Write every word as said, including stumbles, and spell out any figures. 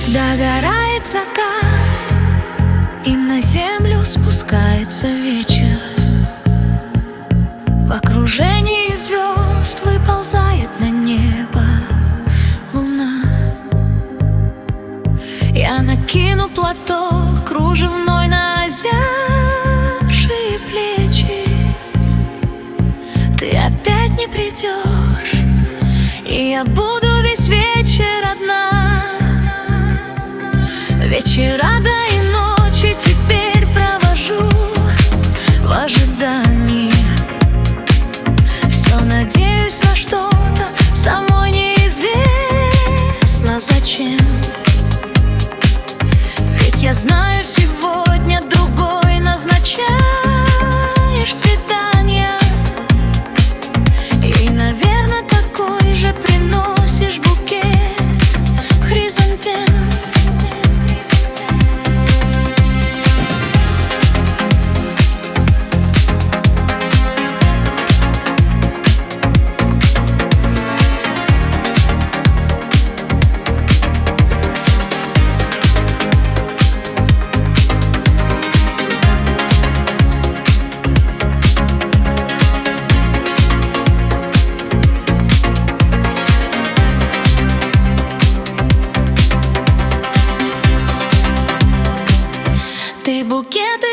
Догорает закат, и на землю спускается вечер. В окружении звезд выползает на небо луна. Я накину платок кружевной на озябшие плечи. Ты опять не придешь, и я буду весь вечер одна. Вечера да и ночи теперь провожу в ожидании. Все надеюсь на что-то, самой неизвестно зачем. Ведь я знаю, сегодня другой назначаешь свидание, и, наверное, такой же приносишь букет хризантем. Ты букеты